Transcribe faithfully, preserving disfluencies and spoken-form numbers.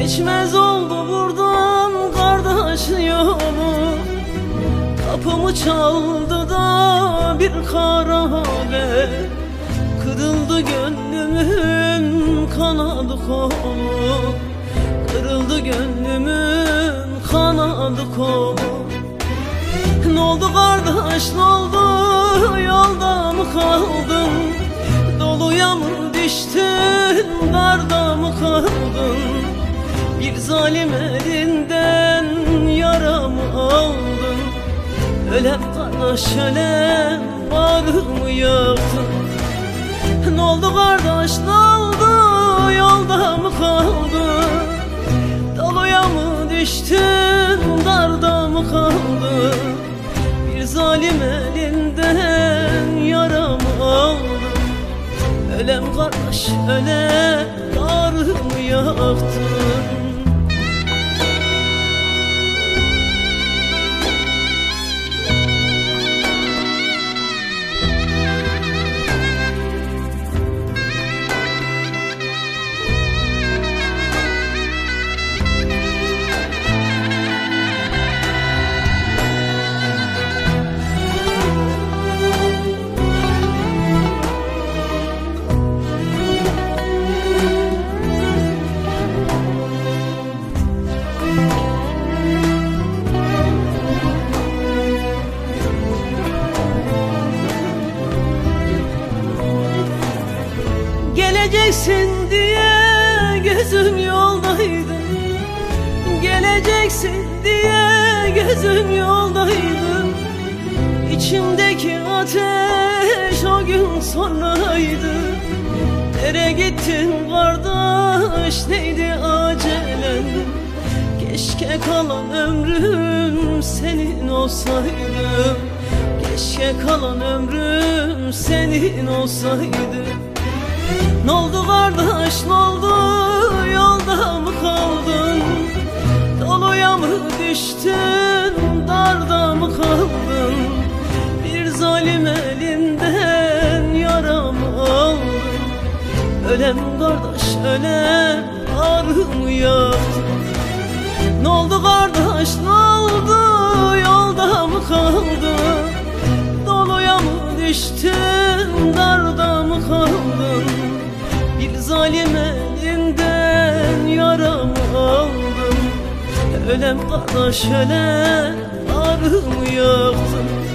Geçmez oldu buradan kardeş yolu. Kapımı çaldı da bir harabe. Kırıldı gönlümün kanadı kolu. Kırıldı gönlümün kanadı kolu. Ne oldu kardeş, ne oldu, yolda mı kaldın? Doluya mı düştün, darda mı kaldın? Bir zalim elinden yaramı aldın. Ölem kardeş ölem, bağrımı yaktın. Ne oldu kardeş, ne oldu, yolda mı kaldın? Doluya mı düştün, darda mı kaldın? Bir zalim elinden yaramı aldın. Ölem kardeş ölem, bağrımı yaktın. Geleceksin diye gözüm yoldaydı. Geleceksin diye gözüm yoldaydı. İçimdeki ateş o gün sonraydı. Nereye gittin kardeş, neydi acelen? Keşke kalan ömrüm senin olsaydı. Keşke kalan ömrüm senin olsaydı. Ne oldu kardeş, ne oldu, yolda mı kaldın? Doluya mı düştün, darda mı kaldın? Bir zalim elinden yaramı aldın. Ölem kardeş ölem, ağrımı yaktın. Ne oldu kardeş, ne oldu, yolda mı kaldın? Doluya mı düştün, darda mı kaldın? Bir zalim elinden yaramı aldım. Ölem kardeş ölem, ağrımı yaktın.